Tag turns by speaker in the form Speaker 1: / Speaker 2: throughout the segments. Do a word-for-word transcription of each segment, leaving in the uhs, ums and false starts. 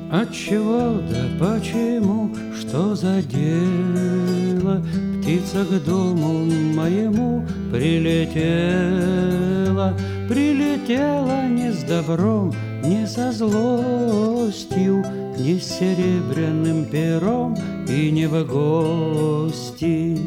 Speaker 1: Отчего да почему, что за дело? Птица к дому моему прилетела, прилетела не с добром, не со злостью, не с серебряным пером и не в гости.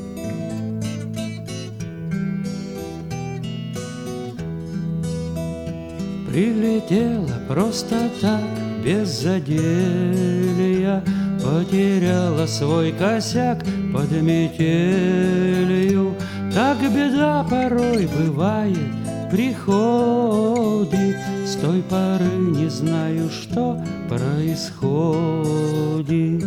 Speaker 1: Прилетела просто так, без заделья, потеряла свой косяк под метелью. Так беда порой бывает, приходит, с той поры не знаю, что происходит.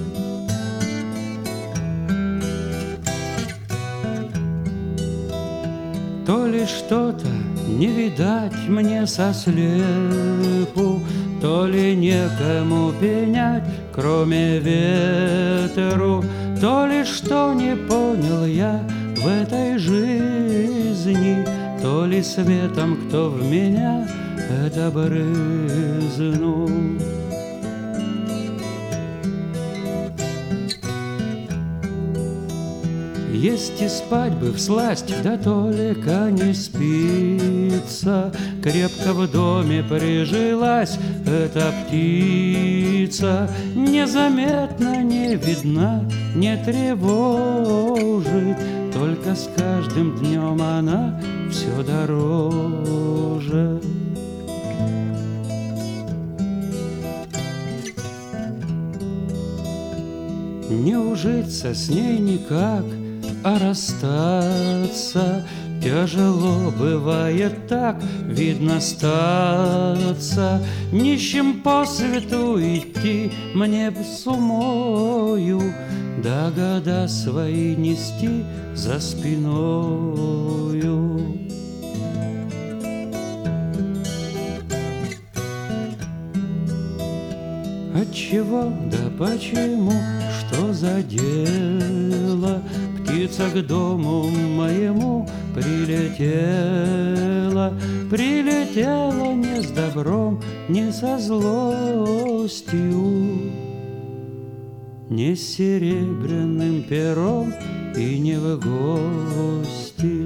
Speaker 1: То ли что-то не видать мне со слепу, то ли некому пенять, кроме ветру, то ли что не понял я в этой жизни, то ли светом кто в меня это брызнул. Есть и спать бы всласть, да только не спится. Крепко в доме прижилась эта птица, незаметно не видна, не тревожит, только с каждым днем она все дороже. Не ужиться с ней никак, а расстаться тяжело бывает так, видно, статься нищим по свету идти мне б с умою, да года свои нести за спиною. Отчего да почему, что за дело? Птица к дому моему прилетела, прилетела не с добром, не со злостью, не с серебряным пером и не в гости.